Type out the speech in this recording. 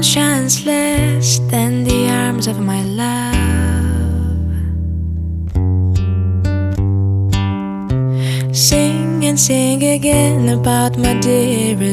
shines less than the arms of my love. Sing and sing again about my dearest